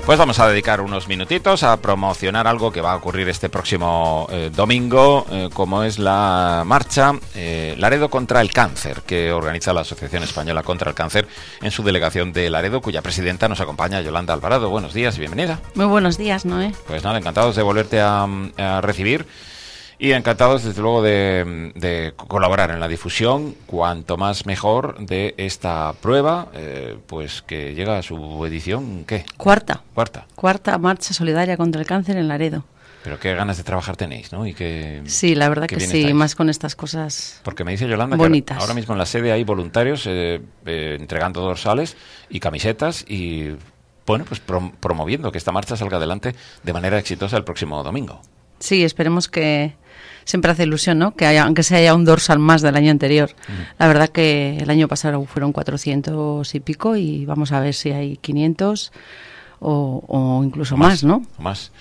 Pues vamos a dedicar unos minutitos a promocionar algo que va a ocurrir este próximo domingo, como es la marcha Laredo contra el Cáncer, que organiza la Asociación Española contra el Cáncer en su delegación de Laredo, cuya presidenta nos acompaña, Yolanda Alvarado. Buenos días y bienvenida. Muy buenos días, Noé. Pues nada, encantados de volverte a recibir. Y encantados, desde luego, de colaborar en la difusión, cuanto más mejor, de esta prueba, pues que llega a su edición, ¿qué? Cuarta Cuarta marcha solidaria contra el cáncer en Laredo. Pero qué ganas de trabajar tenéis, ¿no? Sí, la verdad que sí, estáis. Más con estas cosas. Porque me dice Yolanda bonitas. Que ahora mismo en la sede hay voluntarios entregando dorsales y camisetas y, bueno, pues promoviendo que esta marcha salga adelante de manera exitosa el próximo domingo. Sí, esperemos que... Siempre hace ilusión, ¿no? Que aunque se haya un dorsal más del año anterior. La verdad que el año pasado fueron 400 y pico y vamos a ver si hay 500 o incluso más, ¿no? Más.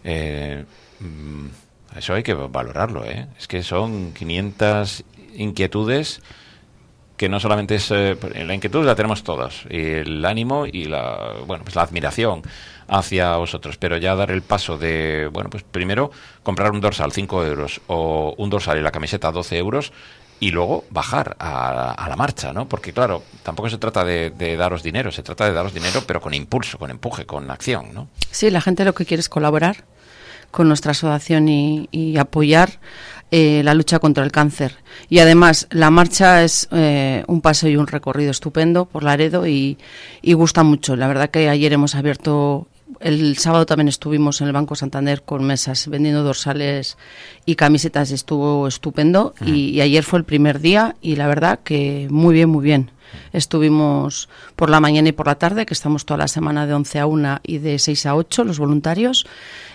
Eso hay que valorarlo, ¿eh? Es que son 500 inquietudes que no solamente es... la inquietud la tenemos todos, y el ánimo y la admiración hacia vosotros, pero ya dar el paso de, bueno, pues primero comprar un dorsal 5 euros o un dorsal y la camiseta 12 euros y luego bajar a la marcha, ¿no? Porque claro, tampoco se trata de daros dinero, se trata de daros dinero pero con impulso, con empuje, con acción, ¿no? Sí, la gente lo que quiere es colaborar con nuestra asociación y apoyar la lucha contra el cáncer. Y además la marcha es un paseo y un recorrido estupendo por Laredo y gusta mucho. La verdad que ayer hemos abierto... El sábado también estuvimos en el Banco Santander con mesas vendiendo dorsales y camisetas, estuvo estupendo. Y ayer fue el primer día y la verdad que muy bien, muy bien. Estuvimos por la mañana y por la tarde, que estamos toda la semana de 11 a 1 y de 6 a 8 los voluntarios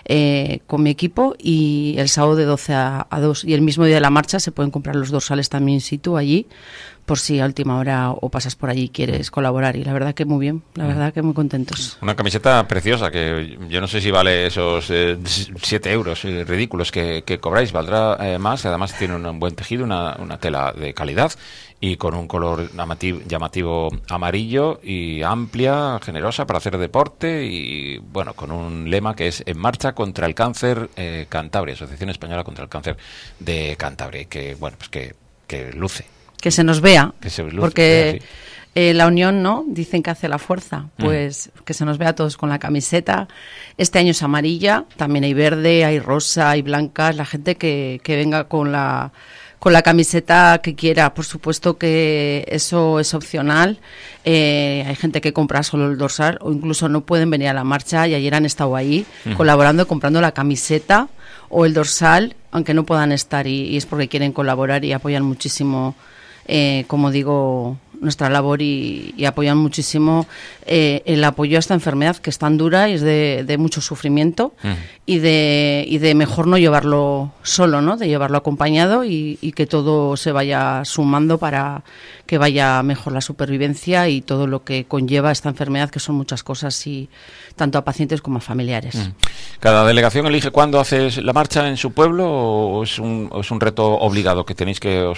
con mi equipo, y el sábado de 12 a 2. Y el mismo día de la marcha se pueden comprar los dorsales también in situ allí, por si a última hora o pasas por allí y quieres colaborar. Y la verdad que muy bien, la verdad que muy contentos. Una camiseta preciosa que yo no sé si vale esos 7 euros ridículos que cobráis, valdrá más. Además tiene un buen tejido, una tela de calidad y con un color llamativo amarillo y amplia, generosa para hacer deporte, y bueno, con un lema que es En marcha contra el cáncer Cantabria, Asociación Española contra el Cáncer de Cantabria, que bueno, pues que luce. Que se nos vea, porque sí. La unión, ¿no? Dicen que hace la fuerza, pues que se nos vea a todos con la camiseta. Este año es amarilla, también hay verde, hay rosa, hay blanca. La gente que venga con la camiseta que quiera, por supuesto que eso es opcional. Hay gente que compra solo el dorsal o incluso no pueden venir a la marcha, y ayer han estado ahí colaborando, comprando la camiseta o el dorsal, aunque no puedan estar, y es porque quieren colaborar y apoyan muchísimo, como digo, nuestra labor, y apoyan muchísimo el apoyo a esta enfermedad que es tan dura y es de mucho sufrimiento, y de mejor no llevarlo solo, ¿no? De llevarlo acompañado y que todo se vaya sumando para que vaya mejor la supervivencia y todo lo que conlleva esta enfermedad, que son muchas cosas, y tanto a pacientes como a familiares. ¿Cada delegación elige cuándo haces la marcha en su pueblo o es un reto obligado que tenéis que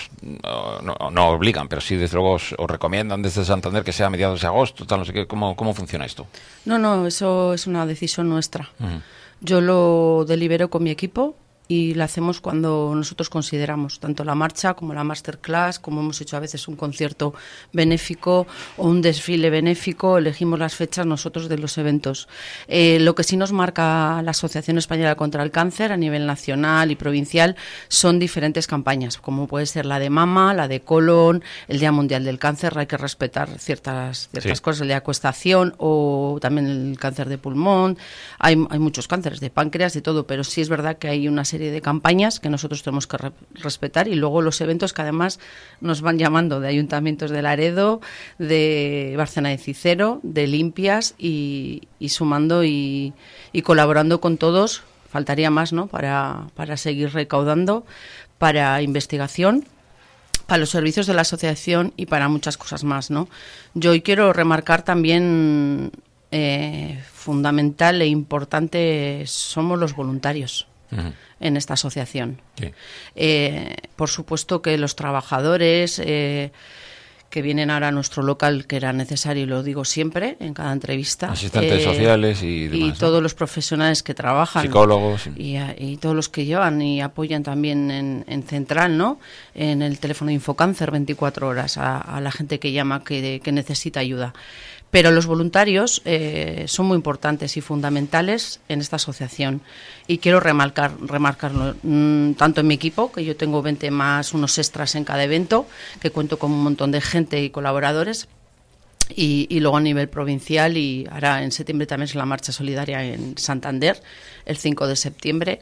no obligan, pero sí desde luego os recomiendan desde Santander que sea a mediados de agosto, tal, no sé qué? ¿Cómo funciona esto? No, eso es una decisión nuestra. Yo lo delibero con mi equipo y la hacemos cuando nosotros consideramos, tanto la marcha como la masterclass, como hemos hecho a veces un concierto benéfico o un desfile benéfico, elegimos las fechas nosotros de los eventos. Lo que sí nos marca la Asociación Española contra el Cáncer a nivel nacional y provincial son diferentes campañas, como puede ser la de mama, la de colon, el Día Mundial del Cáncer. Hay que respetar ciertas cosas, el de acuestación, o también el cáncer de pulmón. Hay muchos cánceres de páncreas y todo, pero sí es verdad que hay una serie de campañas que nosotros tenemos que respetar, y luego los eventos que además nos van llamando de ayuntamientos de Laredo, de Bárcena de Cicero, de Limpias, y sumando y colaborando con todos. Faltaría más, ¿no? Para seguir recaudando para investigación, para los servicios de la asociación y para muchas cosas más, ¿no? Yo hoy quiero remarcar también fundamental e importante somos los voluntarios. En esta asociación. Sí. Por supuesto que los trabajadores que vienen ahora a nuestro local, que era necesario, y lo digo siempre en cada entrevista. Asistentes sociales y demás. Y todos los profesionales que trabajan. Psicólogos. Y todos los que llevan y apoyan también en Central, ¿no? En el teléfono de Infocáncer 24 horas a la gente que llama, que necesita ayuda. Pero los voluntarios son muy importantes y fundamentales en esta asociación. Y quiero remarcarlo tanto en mi equipo, que yo tengo 20 más unos extras en cada evento, que cuento con un montón de gente y colaboradores, y luego a nivel provincial, y ahora en septiembre también es la marcha solidaria en Santander, el 5 de septiembre.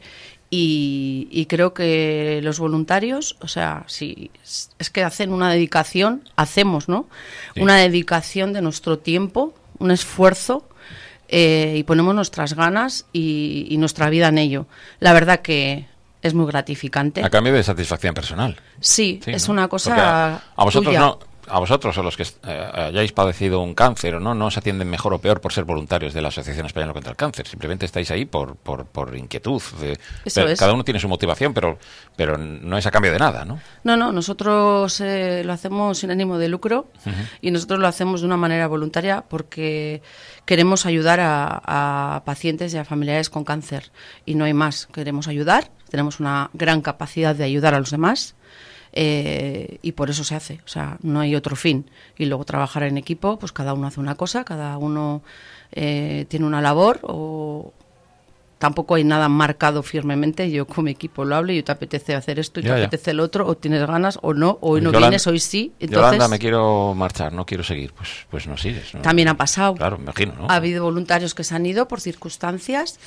Y creo que los voluntarios, o sea, sí, es que hacen una dedicación, hacemos, ¿no? Sí. Una dedicación de nuestro tiempo, un esfuerzo, y ponemos nuestras ganas y nuestra vida en ello. La verdad que es muy gratificante. A cambio de satisfacción personal. Sí, es, ¿no?, una cosa a vosotros tuya. No. A vosotros, o los que hayáis padecido un cáncer, no os atienden mejor o peor por ser voluntarios de la Asociación Española contra el Cáncer. Simplemente estáis ahí por inquietud. Eso es. Cada uno tiene su motivación, pero no es a cambio de nada, ¿no? No, nosotros lo hacemos sin ánimo de lucro, y nosotros lo hacemos de una manera voluntaria porque queremos ayudar a pacientes y a familiares con cáncer. Y no hay más. Queremos ayudar, tenemos una gran capacidad de ayudar a los demás. Y por eso se hace, o sea, no hay otro fin. Y luego trabajar en equipo, pues cada uno hace una cosa, cada uno tiene una labor, o tampoco hay nada marcado firmemente. Yo con mi equipo lo hablo y te apetece hacer esto y te apetece el otro, o tienes ganas o no, o hoy no vienes, hoy sí. Entonces, Yolanda, me quiero marchar, no quiero seguir, pues no sigues, ¿no? También ha pasado. Claro, me imagino, ¿no? Ha habido voluntarios que se han ido por circunstancias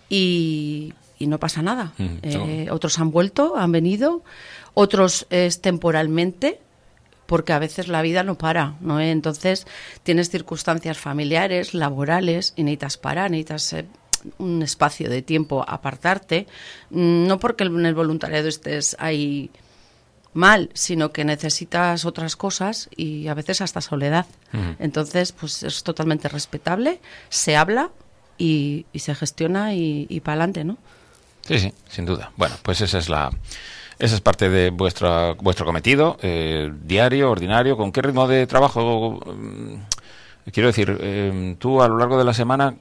y no pasa nada. Otros han vuelto, han venido. Otros es temporalmente, porque a veces la vida no para, ¿no? Entonces tienes circunstancias familiares, laborales, y necesitas parar, necesitas un espacio de tiempo, apartarte, no porque en el voluntariado estés ahí mal, sino que necesitas otras cosas y a veces hasta soledad. Entonces, pues es totalmente respetable, se habla y se gestiona y para adelante, ¿no? Sí, sin duda. Bueno, pues esa es parte de vuestro cometido diario, ordinario. ¿Con qué ritmo de trabajo? Quiero decir, tú a lo largo de la semana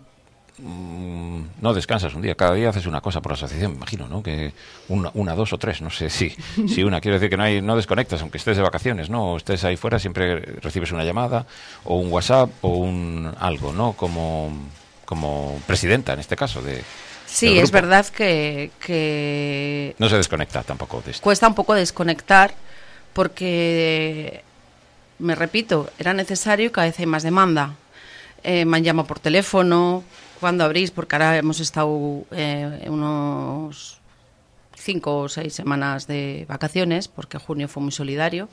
no descansas un día. Cada día haces una cosa por la asociación, me imagino, ¿no? Que una, dos o tres, no sé si una. Quiero decir que no desconectas, aunque estés de vacaciones, ¿no? O estés ahí fuera, siempre recibes una llamada o un WhatsApp o algo, ¿no? Como presidenta, en este caso, de... Sí, es verdad que... No se desconecta tampoco de esto. Cuesta un poco desconectar porque, me repito, era necesario y cada vez hay más demanda. Me han llamado por teléfono, ¿cuándo abrís? Porque ahora hemos estado unos 5 o 6 semanas de vacaciones, porque junio fue muy solidario,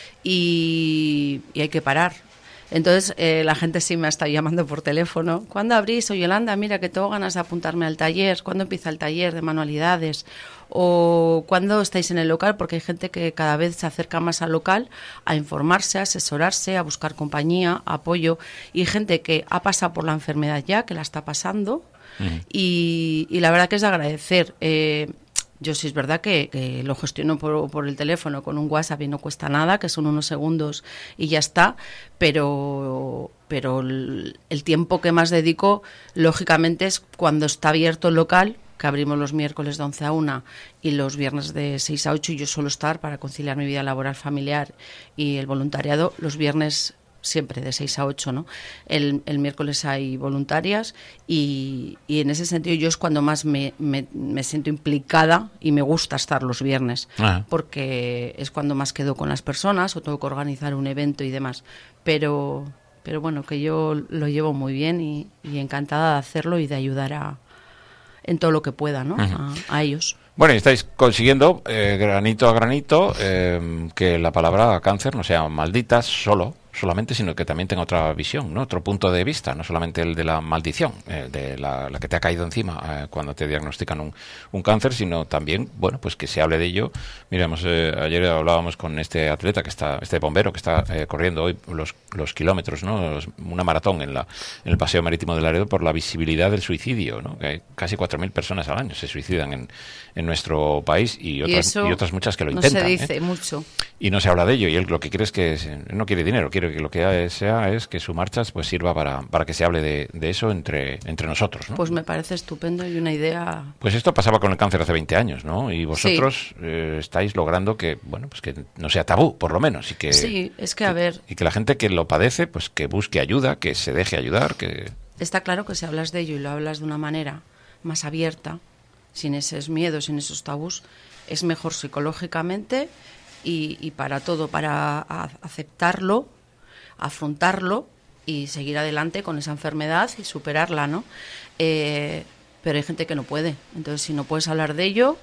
y hay que parar. Entonces, la gente sí me ha estado llamando por teléfono. ¿Cuándo abrís? O Yolanda, mira que tengo ganas de apuntarme al taller. ¿Cuándo empieza el taller de manualidades? O ¿cuándo estáis en el local? Porque hay gente que cada vez se acerca más al local a informarse, a asesorarse, a buscar compañía, apoyo. Y gente que ha pasado por la enfermedad ya, que la está pasando. Y la verdad que es de agradecer. Yo sí es verdad que lo gestiono por el teléfono con un WhatsApp y no cuesta nada, que son unos segundos y ya está, pero el tiempo que más dedico, lógicamente, es cuando está abierto el local, que abrimos los miércoles de 11 a 1 y los viernes de 6 a 8, y yo suelo estar para conciliar mi vida laboral, familiar y el voluntariado los viernes siempre de 6 a 8, ¿no? El miércoles hay voluntarias y en ese sentido yo es cuando más me siento implicada y me gusta estar los viernes, porque es cuando más quedo con las personas o tengo que organizar un evento y demás. Pero bueno, que yo lo llevo muy bien y encantada de hacerlo y de ayudar en todo lo que pueda, ¿no? A ellos. Bueno, y estáis consiguiendo, granito a granito, que la palabra cáncer no sea maldita solamente, sino que también tenga otra visión, ¿no? Otro punto de vista, no solamente el de la maldición, de la que te ha caído encima cuando te diagnostican un cáncer, sino también, bueno, pues que se hable de ello. Miramos, ayer hablábamos con este atleta este bombero que está corriendo hoy los kilómetros, ¿no? Una maratón en el Paseo Marítimo de Laredo por la visibilidad del suicidio, ¿no? Que hay casi 4.000 personas al año se suicidan en nuestro país y otras muchas que lo intentan. No se dice mucho. y no se habla de ello, y él lo que quiere es que no quiere dinero, quiere que lo que sea es que su marcha pues sirva para que se hable de eso entre nosotros, ¿no? Pues me parece estupendo y una idea. Pues esto pasaba con el cáncer hace 20 años, ¿no? Y vosotros estáis logrando que, bueno, pues que no sea tabú, por lo menos, y que sí, es que a ver, y que la gente que lo padece, pues que busque ayuda, que se deje ayudar, que está claro que si hablas de ello y lo hablas de una manera más abierta, sin esos miedos, sin esos tabús, es mejor psicológicamente y para todo, para aceptarlo, afrontarlo y seguir adelante con esa enfermedad y superarla, ¿no? Pero hay gente que no puede. Entonces, si no puedes hablar de ello,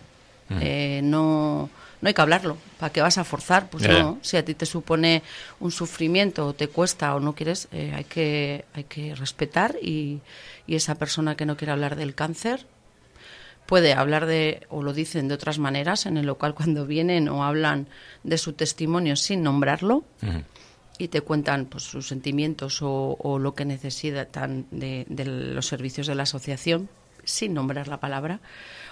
no hay que hablarlo. ¿Para qué vas a forzar? Pues no. Si a ti te supone un sufrimiento, o te cuesta o no quieres, hay que respetar y esa persona que no quiere hablar del cáncer puede hablar o lo dicen de otras maneras en el local cuando vienen o hablan de su testimonio sin nombrarlo. Y te cuentan pues sus sentimientos o lo que necesitan de los servicios de la asociación sin nombrar la palabra,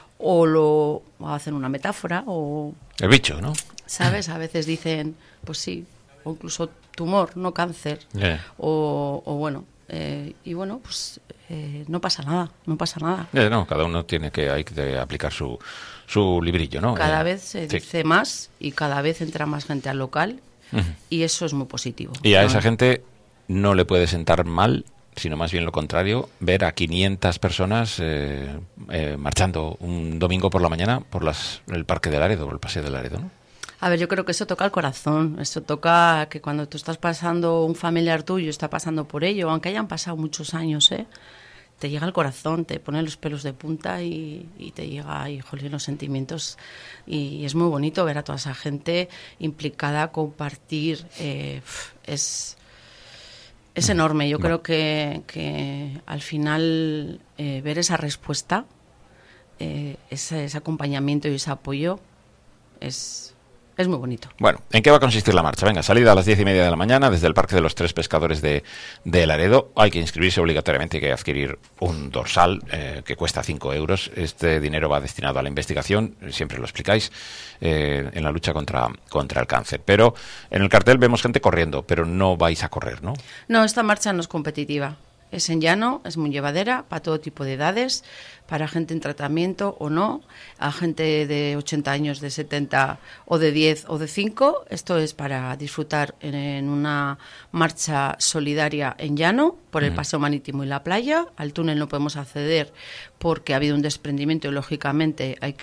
o hacen una metáfora o el bicho, ¿no? ¿Sabes? A veces dicen, pues sí, o incluso tumor, no cáncer, o bueno, y bueno, pues no pasa nada. No, cada uno hay que aplicar su librillo, ¿no? Cada vez se dice más y cada vez entra más gente al local. Y eso es muy positivo. Y a esa gente no le puede sentar mal, sino más bien lo contrario, ver a 500 personas marchando un domingo por la mañana por el Parque del Laredo, el Paseo del Laredo, ¿no? A ver, yo creo que eso toca el corazón, eso toca que cuando tú estás pasando, un familiar tuyo está pasando por ello, aunque hayan pasado muchos años, te llega al corazón, te pone los pelos de punta y te llega, híjole, los sentimientos. Y es muy bonito ver a toda esa gente implicada, compartir. Es enorme. Yo creo que al final ver esa respuesta, ese acompañamiento y ese apoyo es muy bonito. Bueno, ¿en qué va a consistir la marcha? Venga, salida a las 10:30 de la mañana desde el Parque de los Tres Pescadores de Laredo. Hay que inscribirse obligatoriamente, hay que adquirir un dorsal que cuesta 5 euros. Este dinero va destinado a la investigación, siempre lo explicáis, en la lucha contra el cáncer. Pero en el cartel vemos gente corriendo, pero no vais a correr, ¿no? No, esta marcha no es competitiva. Es en llano, es muy llevadera para todo tipo de edades, para gente en tratamiento o no, a gente de 80 años, de 70 o de 10 o de 5. Esto es para disfrutar en una marcha solidaria en llano, por el paseo marítimo y la playa. Al túnel no podemos acceder porque ha habido un desprendimiento y lógicamente hay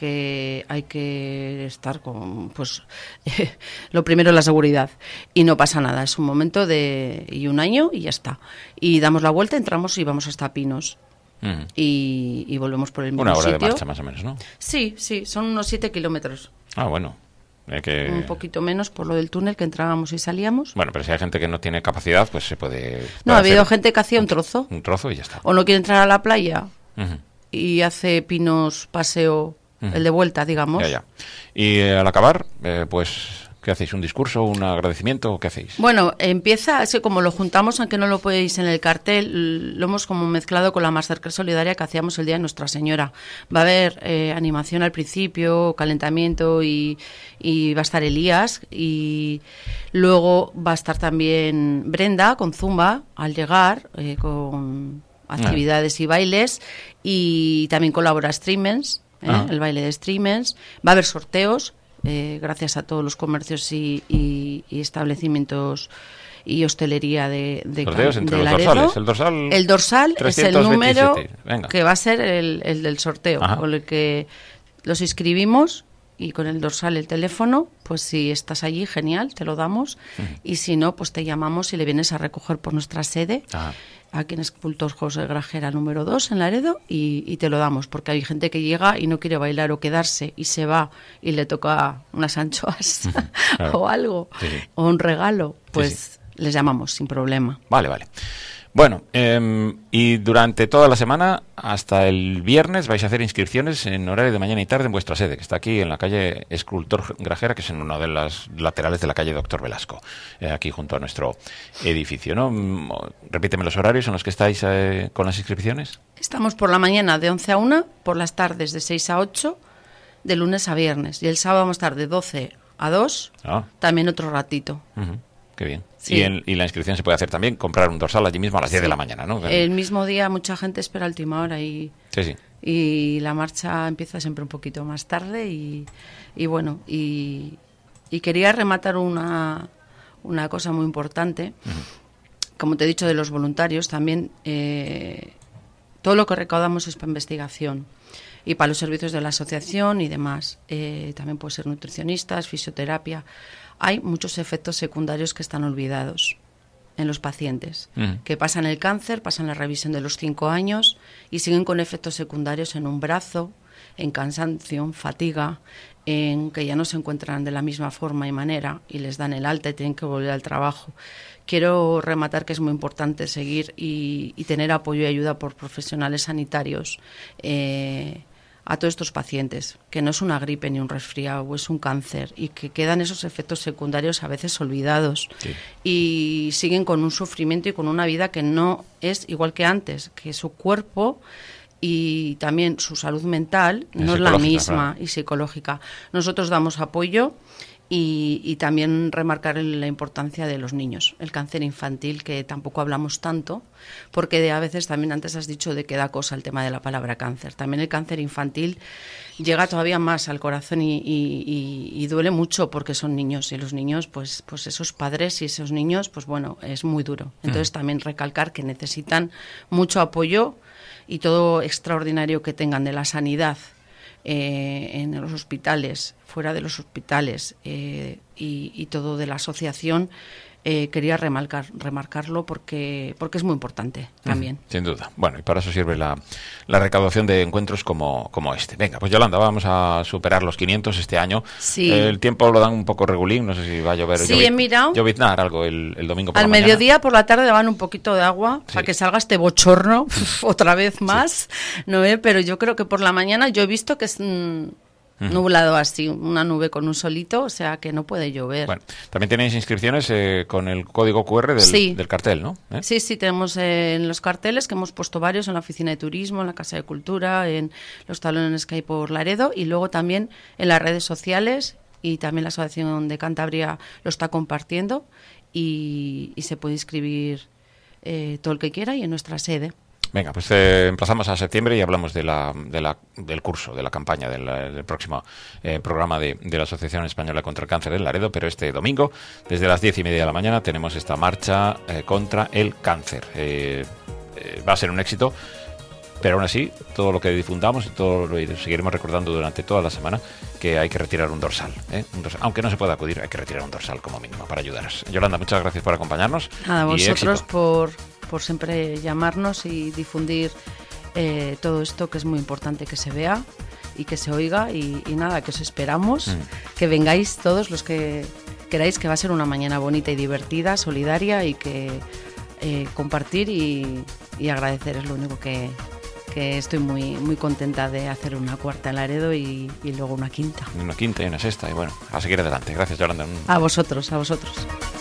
que estar con, pues, lo primero es la seguridad. Y no pasa nada, es un momento y un año y ya está. Y damos la vuelta, entramos y vamos hasta Pinos. Y volvemos por el mismo sitio. 1 hora de marcha más o menos, ¿no? Sí, son unos 7 kilómetros. Ah, bueno. Un poquito menos por lo del túnel que entrábamos y salíamos. Bueno, pero si hay gente que no tiene capacidad, pues se puede... No, ha habido gente que hacía un trozo. Un trozo y ya está. O no quiere entrar a la playa y hace Pinos paseo, el de vuelta, digamos. Ya. Y al acabar, pues... ¿Qué hacéis? ¿Un discurso? ¿Un agradecimiento? ¿O qué hacéis? Bueno, empieza, es que como lo juntamos, aunque no lo podéis en el cartel, lo hemos como mezclado con la Masterclass solidaria que hacíamos el día de Nuestra Señora. Va a haber animación al principio, calentamiento y va a estar Elías. Y luego va a estar también Brenda con Zumba al llegar, con actividades y bailes. Y también colabora Streamers, el baile de Streamers. Va a haber sorteos. Gracias a todos los comercios y establecimientos y hostelería de Laredo. El dorsal es el número que va a ser el del sorteo, con el que los inscribimos, y con el dorsal el teléfono, pues si estás allí, genial, te lo damos, y si no, pues te llamamos y le vienes a recoger por nuestra sede. Aquí en Escultor José Grajera número 2 en Laredo y te lo damos, porque hay gente que llega y no quiere bailar o quedarse y se va y le toca unas anchoas o algo, o un regalo, pues les llamamos sin problema. Vale. Bueno, y durante toda la semana, hasta el viernes, vais a hacer inscripciones en horario de mañana y tarde en vuestra sede, que está aquí en la calle Escultor Grajera, que es en una de las laterales de la calle Doctor Velasco, aquí junto a nuestro edificio, ¿no? Repíteme los horarios en los que estáis con las inscripciones. Estamos por la mañana de 11 a 1, por las tardes de 6 a 8, de lunes a viernes, y el sábado vamos a estar de 12 a 2, también otro ratito. Qué bien. Sí. Y la inscripción se puede hacer también, comprar un dorsal allí mismo a las 10 de la mañana, ¿no? El mismo día mucha gente espera a última hora y la marcha empieza siempre un poquito más tarde y bueno, y quería rematar una cosa muy importante. Como te he dicho de los voluntarios, también todo lo que recaudamos es para investigación y para los servicios de la asociación y demás. También puede ser nutricionistas, fisioterapia. Hay muchos efectos secundarios que están olvidados en los pacientes, que pasan el cáncer, pasan la revisión de los 5 años y siguen con efectos secundarios en un brazo, en cansancio, en fatiga, en que ya no se encuentran de la misma forma y manera y les dan el alta y tienen que volver al trabajo. Quiero rematar que es muy importante seguir y tener apoyo y ayuda por profesionales sanitarios a todos estos pacientes, que no es una gripe ni un resfriado, es un cáncer y que quedan esos efectos secundarios a veces olvidados y siguen con un sufrimiento y con una vida que no es igual que antes, que su cuerpo y también su salud mental no es la misma, y psicológica. Nosotros damos apoyo y también remarcar la importancia de los niños, el cáncer infantil, que tampoco hablamos tanto, porque a veces también antes has dicho de que da cosa el tema de la palabra cáncer. También el cáncer infantil llega todavía más al corazón y duele mucho porque son niños y los niños, pues esos padres y esos niños, pues bueno, es muy duro. Entonces también recalcar que necesitan mucho apoyo y todo extraordinario que tengan de la sanidad en los hospitales, fuera de los hospitales y todo de la asociación, quería remarcarlo porque es muy importante también. Sin duda. Bueno, y para eso sirve la recaudación de encuentros como este. Venga, pues Yolanda, vamos a superar los 500 este año. Sí. El tiempo lo dan un poco regulín, no sé si va a llover. Sí, he mirado. Lloviznar algo el domingo por la mañana. Al mediodía, por la tarde, van un poquito de agua para que salga este bochorno otra vez más, ¿no? Pero yo creo que por la mañana yo he visto que es nublado así, una nube con un solito, o sea que no puede llover. Bueno, también tenéis inscripciones con el código QR del cartel, ¿no? Sí, tenemos en los carteles, que hemos puesto varios en la oficina de turismo, en la Casa de Cultura, en los talones que hay por Laredo y luego también en las redes sociales, y también la Asociación de Cantabria lo está compartiendo y se puede inscribir todo el que quiera y en nuestra sede. Venga, pues emplazamos a septiembre y hablamos del curso, de la campaña, del próximo programa de la Asociación Española contra el Cáncer en Laredo, pero este domingo, desde las 10:30 de la mañana, tenemos esta marcha contra el cáncer. Va a ser un éxito, pero aún así, todo lo que difundamos y todo lo seguiremos recordando durante toda la semana, que hay que retirar un dorsal, aunque no se pueda acudir, hay que retirar un dorsal como mínimo para ayudaros. Yolanda, muchas gracias por acompañarnos. A vosotros por siempre llamarnos y difundir todo esto, que es muy importante que se vea y que se oiga y nada, que os esperamos, que vengáis todos los que queráis, que va a ser una mañana bonita y divertida, solidaria, y que compartir y agradecer es lo único que estoy muy muy contenta de hacer una cuarta en Laredo y luego una quinta. Una quinta y una sexta, y bueno, a seguir adelante. Gracias, Yolanda. A vosotros.